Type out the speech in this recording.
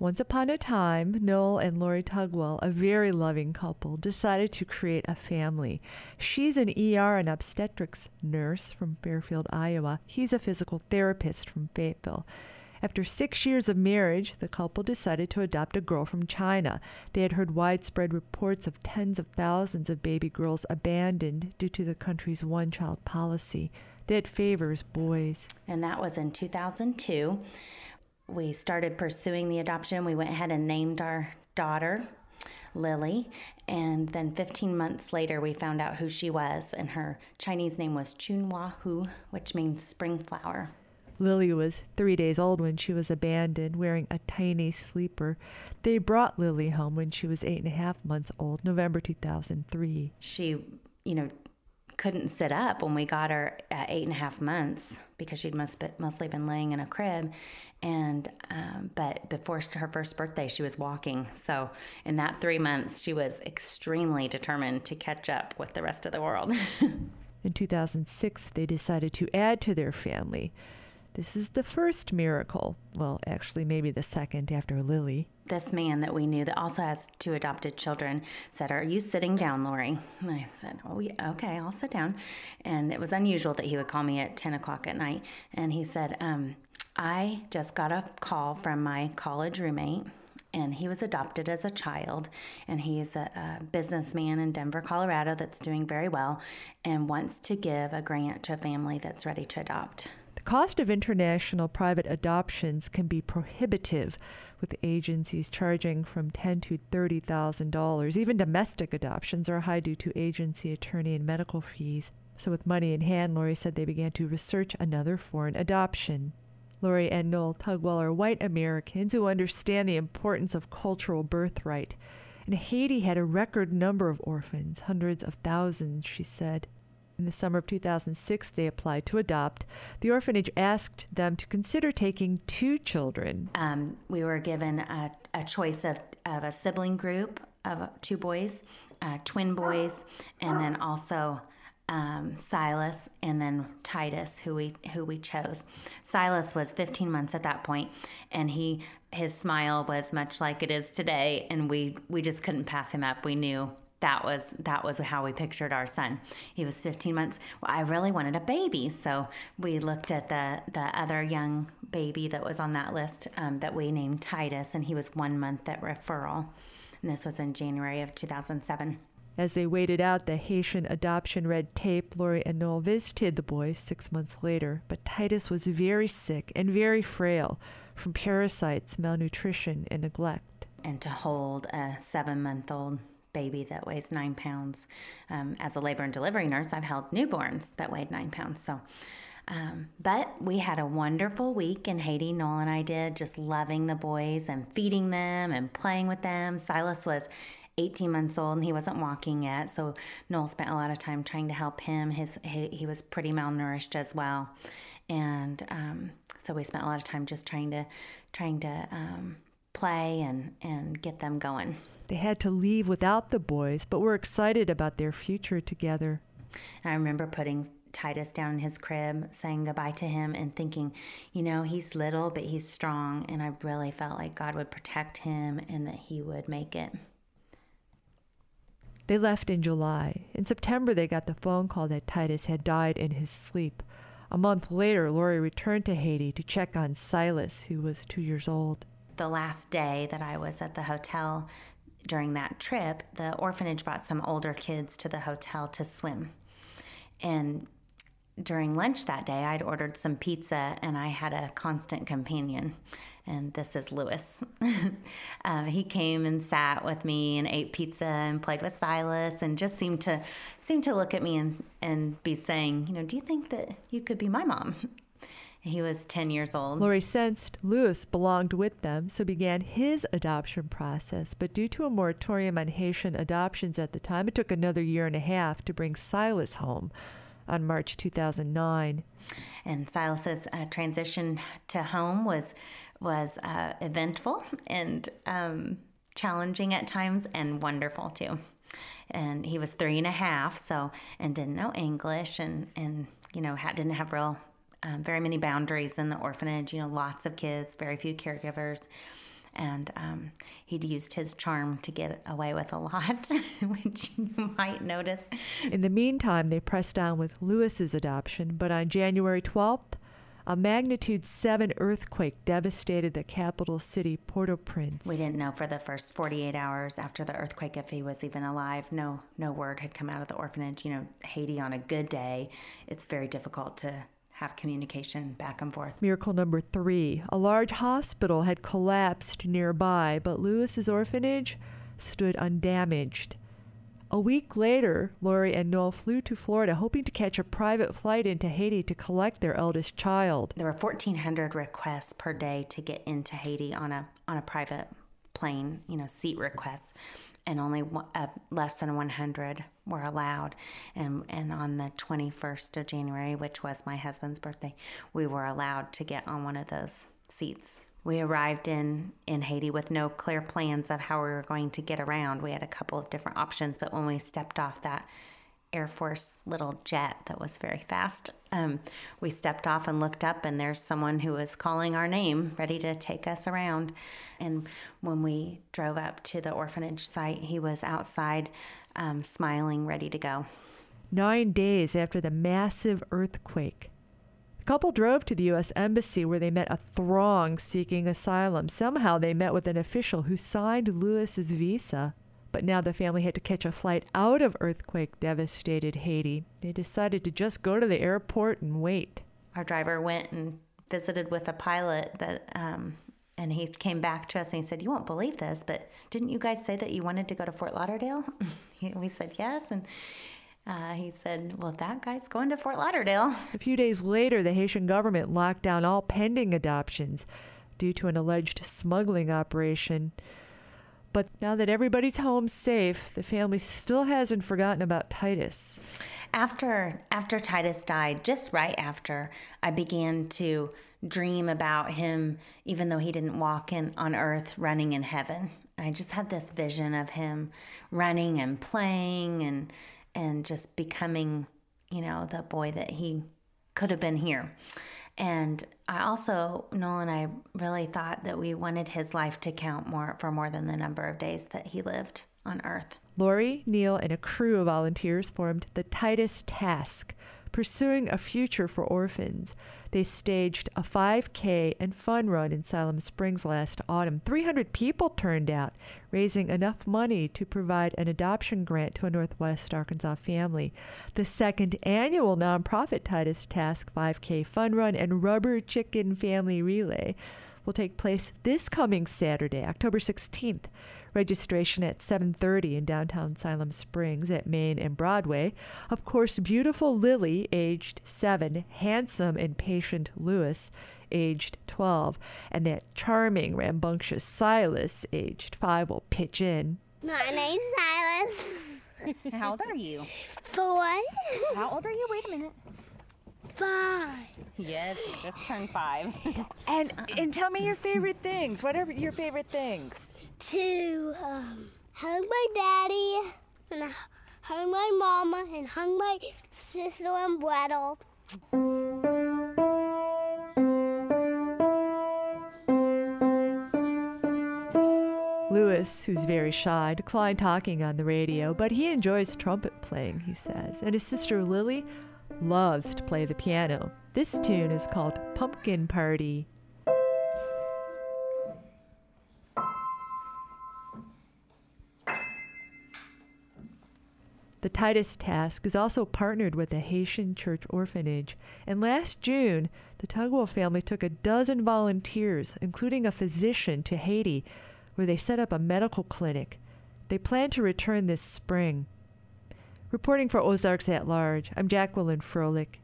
Once upon a time, Noel and Lori Tugwell, a very loving couple, decided to create a family. She's an ER and obstetrics nurse from Fairfield, Iowa. He's a physical therapist from Fayetteville. After 6 years of marriage, the couple decided to adopt a girl from China. They had heard widespread reports of tens of thousands of baby girls abandoned due to the country's one-child policy. That favors boys. And that was in 2002. We started pursuing the adoption. We went ahead and named our daughter Lily, and then 15 months later we found out who she was, and her Chinese name was Chunhua Hu, which means spring flower. Lily was 3 days old when she was abandoned, wearing a tiny sleeper. They brought Lily home when she was 8.5 months old, November 2003. She, couldn't sit up when we got her at 8.5 months because she'd mostly been laying in a crib. And but before her first birthday, she was walking. So in that 3 months, she was extremely determined to catch up with the rest of the world. In 2006, they decided to add to their family. This is the first miracle. Well, actually, maybe the second after Lily. This man that we knew that also has 2 adopted children said, "Are you sitting down, Lori?" And I said, "Oh, yeah, okay, I'll sit down." And it was unusual that he would call me at 10 o'clock at night. And he said, "I just got a call from my college roommate, and he was adopted as a child, and he's a businessman in Denver, Colorado that's doing very well and wants to give a grant to a family that's ready to adopt." The cost of international private adoptions can be prohibitive, with agencies charging from $10,000 to $30,000. Even domestic adoptions are high due to agency, attorney, and medical fees. So with money in hand, Lori said they began to research another foreign adoption. Lori and Noel Tugwell are white Americans who understand the importance of cultural birthright. And Haiti had a record number of orphans, hundreds of thousands, she said. In the summer of 2006, they applied to adopt. The orphanage asked them to consider taking 2 children. We were given a choice of a sibling group of 2 boys, twin boys, and then also Silas and then Titus, who we chose. Silas was 15 months at that point, and his smile was much like it is today, and we just couldn't pass him up. We knew that was how we pictured our son. He was 15 months. Well, I really wanted a baby, so we looked at the other young baby that was on that list that we named Titus, and he was 1 month at referral. And this was in January of 2007. As they waited out the Haitian adoption red tape, Lori and Noel visited the boys 6 months later, but Titus was very sick and very frail from parasites, malnutrition, and neglect. And to hold a 7-month-old baby that weighs 9 pounds. As a labor and delivery nurse, I've held newborns that weighed 9 pounds. So, but we had a wonderful week in Haiti. Noel and I did, just loving the boys and feeding them and playing with them. Silas was 18 months old and he wasn't walking yet, so Noel spent a lot of time trying to help him. He was pretty malnourished as well, and so we spent a lot of time just trying to play and get them going. They had to leave without the boys, but were excited about their future together. I remember putting Titus down in his crib, saying goodbye to him and thinking, he's little, but he's strong. And I really felt like God would protect him and that he would make it. They left in July. In September, they got the phone call that Titus had died in his sleep. A month later, Lori returned to Haiti to check on Silas, who was 2 years old. The last day that I was at the hotel during that trip, the orphanage brought some older kids to the hotel to swim. And during lunch that day, I'd ordered some pizza, and I had a constant companion, and this is Lewis. He came and sat with me and ate pizza and played with Silas, and just seemed to look at me and be saying, "Do you think that you could be my mom?" He was 10 years old. Lori sensed Lewis belonged with them, so began his adoption process. But due to a moratorium on Haitian adoptions at the time, it took another 1.5 years to bring Silas home on March 2009. And Silas's transition to home was eventful and challenging at times, and wonderful too. And he was 3.5, and didn't know English, and didn't have very many boundaries in the orphanage. Lots of kids, very few caregivers. and he'd used his charm to get away with a lot, which you might notice. In the meantime, they pressed on with Lewis's adoption, but on January 12th, a magnitude 7 earthquake devastated the capital city, Port-au-Prince. We didn't know for the first 48 hours after the earthquake if he was even alive. No word had come out of the orphanage. Haiti on a good day, it's very difficult to have communication back and forth. Miracle number 3. A large hospital had collapsed nearby, but Lewis's orphanage stood undamaged. A week later, Lori and Noel flew to Florida, hoping to catch a private flight into Haiti to collect their eldest child. There were 1,400 requests per day to get into Haiti on a private plane, seat requests, and only less than 100 were allowed. And on the 21st of January, which was my husband's birthday, we were allowed to get on one of those seats. We arrived in Haiti with no clear plans of how we were going to get around. We had a couple of different options, but when we stepped off that Air Force little jet that was very fast, we stepped off and looked up, and there's someone who was calling our name, ready to take us around. And when we drove up to the orphanage site, he was outside, smiling, ready to go. 9 days after the massive earthquake, the couple drove to the U.S. Embassy, where they met a throng seeking asylum. Somehow they met with an official who signed Lewis's visa. But now the family had to catch a flight out of earthquake-devastated Haiti. They decided to just go to the airport and wait. Our driver went and visited with a pilot and he came back to us and he said, "You won't believe this, but didn't you guys say that you wanted to go to Fort Lauderdale?" We said yes, and he said, "Well, that guy's going to Fort Lauderdale." A few days later, the Haitian government locked down all pending adoptions due to an alleged smuggling operation. But now that everybody's home safe, the family still hasn't forgotten about Titus. After Titus died, just right after, I began to dream about him, even though he didn't walk on earth, running in heaven. I just had this vision of him running and playing and just becoming, the boy that he could have been here. And I also, Noel and I really thought that we wanted his life to count for more than the number of days that he lived on earth. Lori, Neil, and a crew of volunteers formed the Titus Task, pursuing a future for orphans. They staged a 5K and fun run in Siloam Springs last autumn. 300 people turned out, raising enough money to provide an adoption grant to a Northwest Arkansas family. The second annual nonprofit Titus Task 5K fun run and Rubber Chicken Family Relay will take place this coming Saturday, October 16th. Registration at 7:30 in downtown Siloam Springs at Main and Broadway. Of course, beautiful Lily, aged 7, handsome and patient Lewis, aged 12, and that charming, rambunctious Silas, aged 5, will pitch in. My name's Silas. How old are you? 4. How old are you? Wait a minute. 5. Yes, you just turned 5. And tell me your favorite things. What are your favorite things? To hug my daddy, and hug my mama, and hug my sister and brother. Lewis, who's very shy, declined talking on the radio, but he enjoys trumpet playing, he says. And his sister Lily loves to play the piano. This tune is called Pumpkin Party. The Titus Task is also partnered with the Haitian Church Orphanage, and last June, the Tugwell family took a dozen volunteers, including a physician, to Haiti, where they set up a medical clinic. They plan to return this spring. Reporting for Ozarks at Large, I'm Jacqueline Froelich.